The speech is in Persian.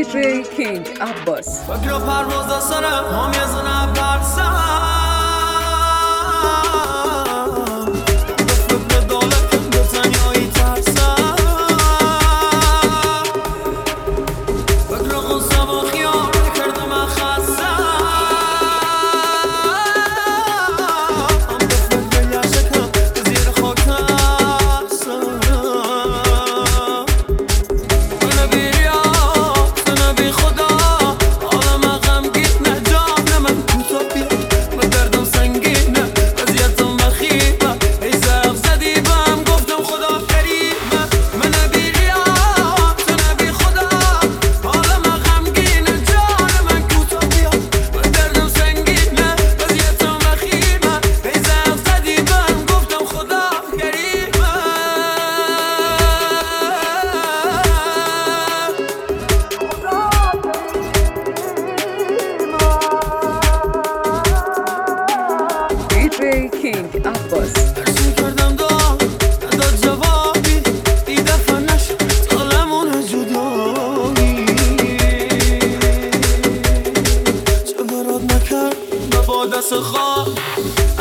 DJ King Abbas. فکر پرواز سرم همیز نبرسم به فکر دولتم به تنیایی ترسم فکر غصه و خیال کردم خستم به فکر یشکم زیر خاک ترسم DJ King Abbas. هرچی کردم داد جوابی این دفعه نشد سالمون جدایی چه برات نکرد با دست خواب